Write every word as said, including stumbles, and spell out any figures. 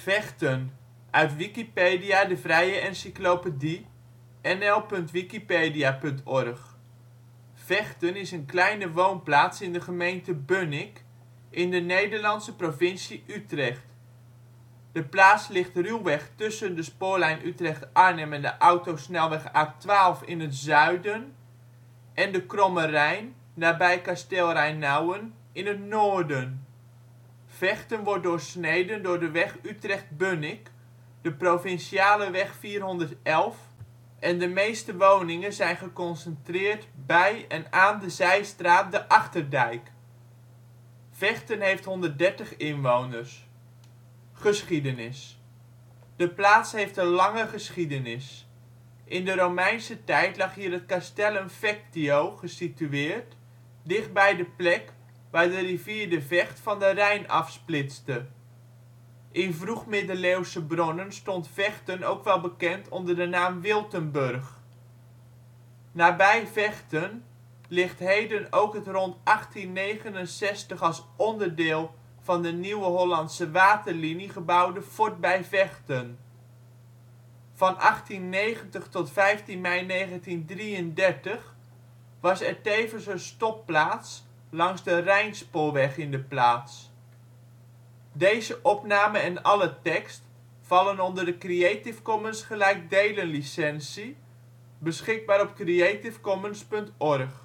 Vechten, uit Wikipedia, de vrije encyclopedie. N L punt wikipedia punt org. Vechten is een kleine woonplaats in de gemeente Bunnik, in de Nederlandse provincie Utrecht. De plaats ligt ruwweg tussen de spoorlijn Utrecht-Arnhem en de autosnelweg A twaalf in het zuiden en de Kromme Rijn, nabij Kasteel Rhijnauwen, in het noorden. Vechten wordt doorsneden door de weg Utrecht-Bunnik, de provinciale weg vierhonderdelf en de meeste woningen zijn geconcentreerd bij en aan de zijstraat de Achterdijk. Vechten heeft honderddertig inwoners. Geschiedenis. De plaats heeft een lange geschiedenis. In de Romeinse tijd lag hier het castellum Fectio gesitueerd, dichtbij de plek waar de rivier de Vecht van de Rijn afsplitste. In vroegmiddeleeuwse bronnen stond Vechten ook wel bekend onder de naam Wiltenburg. Nabij Vechten ligt heden ook het rond achttiennegenenzestig als onderdeel van de Nieuwe Hollandse Waterlinie gebouwde Fort bij Vechten. Van achttiennegentig tot vijftien mei negentiendrieëndertig was er tevens een stopplaats langs de Rijnspoorweg in de plaats. Deze opname en alle tekst vallen onder de Creative Commons gelijkdelen licentie, beschikbaar op creativecommons punt org